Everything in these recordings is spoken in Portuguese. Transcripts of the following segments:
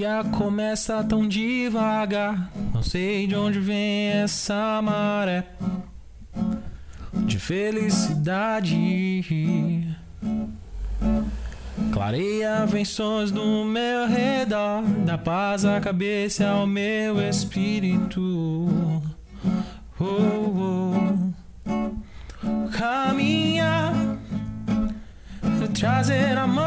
dia começa tão devagar. Não sei de onde vem essa maré de felicidade. Clareia, vem sons no meu redor, dá paz à cabeça e ao meu espírito. Caminha, trazer amor.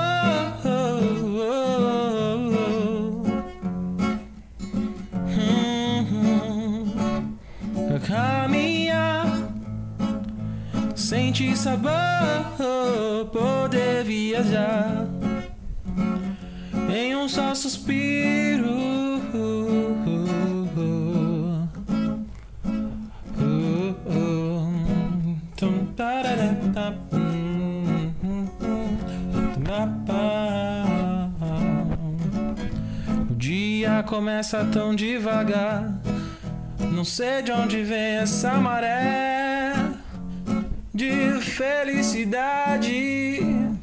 Caminha, sente sabor, poder viajar em um só suspiro. O dia começa tão devagar. Não sei de onde vem essa maré de felicidade.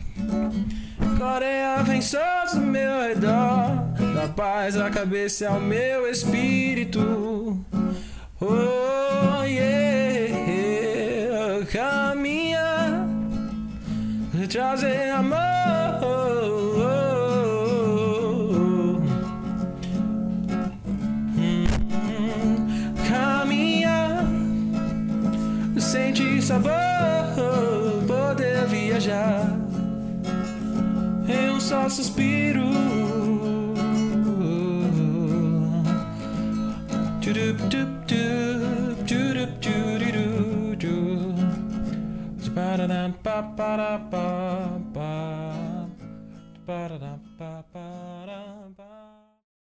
Coreia vem sons no meu redor, dá paz à cabeça e ao meu espírito. Oh yeah, caminha, trazer amor. Caminha, sente sabor, poder viajar em um só suspiro. Ba-da-da-ba-ba-ba-ba.